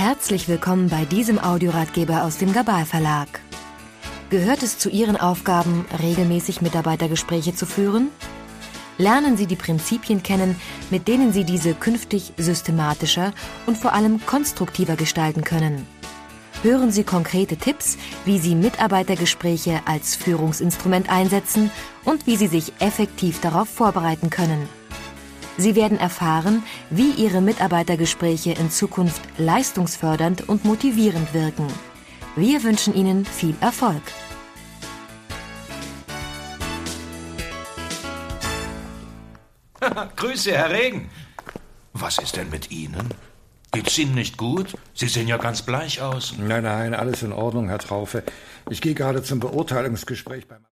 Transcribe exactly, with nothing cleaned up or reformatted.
Herzlich willkommen bei diesem Audioratgeber aus dem Gabal Verlag. Gehört es zu Ihren Aufgaben, regelmäßig Mitarbeitergespräche zu führen? Lernen Sie die Prinzipien kennen, mit denen Sie diese künftig systematischer und vor allem konstruktiver gestalten können. Hören Sie konkrete Tipps, wie Sie Mitarbeitergespräche als Führungsinstrument einsetzen und wie Sie sich effektiv darauf vorbereiten können. Sie werden erfahren, wie Ihre Mitarbeitergespräche in Zukunft leistungsfördernd und motivierend wirken. Wir wünschen Ihnen viel Erfolg. Grüße, Herr Regen. Was ist denn mit Ihnen? Geht's Ihnen nicht gut? Sie sehen ja ganz bleich aus. Nein, nein, alles in Ordnung, Herr Traufe. Ich gehe gerade zum Beurteilungsgespräch beim